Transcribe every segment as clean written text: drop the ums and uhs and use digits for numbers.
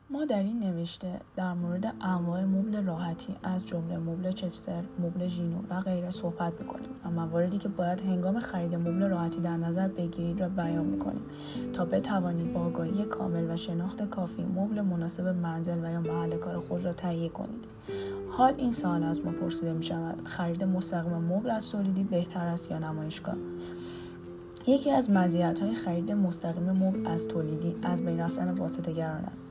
ما در این نوشته در مورد انواع مبل راحتی از جمله مبل چستر، مبل ژینو و غیره صحبت می‌کنیم و مواردی که باید هنگام خرید مبل راحتی در نظر بگیرید را بیان می‌کنیم تا بتوانید با آگاهی کامل و شناخت کافی مبل مناسب منزل و یا محل کار خود را تهیه کنید. حال این سوال از ما پرسیده می‌شود: خرید مستقیم مبل از تولیدی بهتر است یا نمایشگاه؟ یکی از مزیت‌های خرید مستقیم مبل از تولیدی از بین رفتن واسطه‌گران است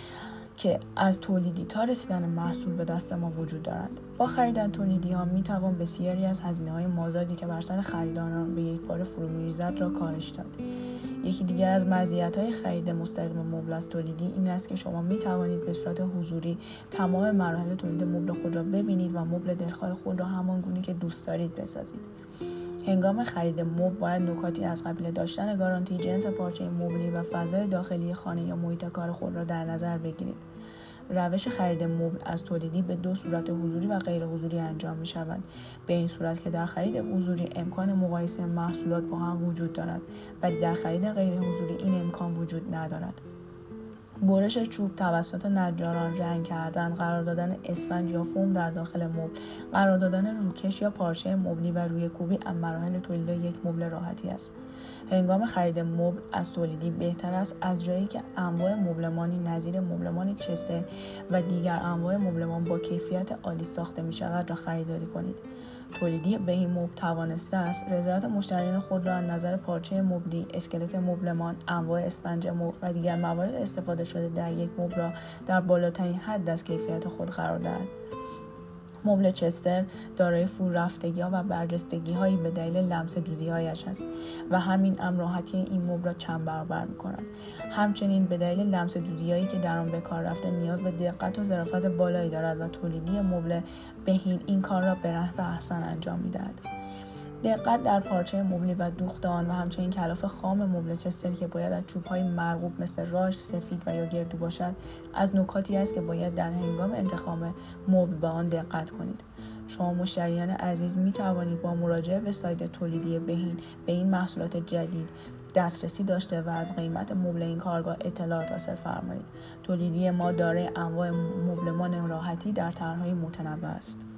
که از تولیدی تا رسیدن محصول به دست ما وجود دارند. با خرید تولیدی ها می توان بسیاری از هزینه‌های مازادی که بر سر خریداران به یک بار فرو می‌ریزد را کاهش داد. یکی دیگر از مزیت‌های خرید مستقیم مبل از تولیدی این است که شما می توانید به صورت حضوری تمام مراحل تولید مبل خود را ببینید و مبل دلخواه خود را همان گونه که دوست دارید بسازید. هنگام خرید مبل باید نکاتی از قبیل داشتن گارانتی، جنس پارچه مبلی و فضای داخلی خانه یا محیط کار خود را در نظر بگیرید. روش خرید مبل از تولیدی به دو صورت حضوری و غیر حضوری انجام می شود. به این صورت که در خرید حضوری امکان مقایسه محصولات با هم وجود دارد و در خرید غیر حضوری این امکان وجود ندارد. برش چوب توسط نجاران، رنگ کردن، قرار دادن اسفنج یا فوم در داخل مبل، قرار دادن روکش یا پارچه مبلی و روی کوبی از مراحل تولید یک مبل راحتی است. هنگام خرید مبل از تولیدی بهتر است از جایی که انواع مبلمانی نظیر مبلمان چستر و دیگر انواع مبلمان با کیفیت عالی ساخته می شود را خریداری کنید. تولیدی بهین مبل توانسته است رضایت مشتریان خود را از نظر پارچه مبلی، اسکلت مبلمان، انواع اسفنج مبل و دیگر موارد استفاده شده در یک مبل را در بالاترین حد از کیفیت خود قرار دهد. مبل چستر دارای فرورفتگی‌ها و برجستگی‌هایی به دلیل لمس دودی‌هایش است و همین امر راحتی این مبل را چند برابر می‌کند. همچنین به دلیل لمس دودی‌هایی که در آن به کار رفته نیاز به دقت و ظرافت بالایی دارد و تولیدی مبل بهین این کار را به نحو احسن انجام می‌دهد. دقت در پارچه مبلی و دوخت آن و همچنین کلاف خام مبل چستر که باید از چوب‌های مرغوب مثل راش، سفید و یا گردو باشد از نکاتی است که باید در هنگام انتخاب مبل به آن دقت کنید. شما مشتریان عزیز می توانید با مراجعه به سایت تولیدی بهین به این محصولات جدید دسترسی داشته و از قیمت مبل این کارگاه اطلاعات حاصل فرمایید. تولیدی ما دارای انواع مبلمان راحتی در طرح‌های متنوع است.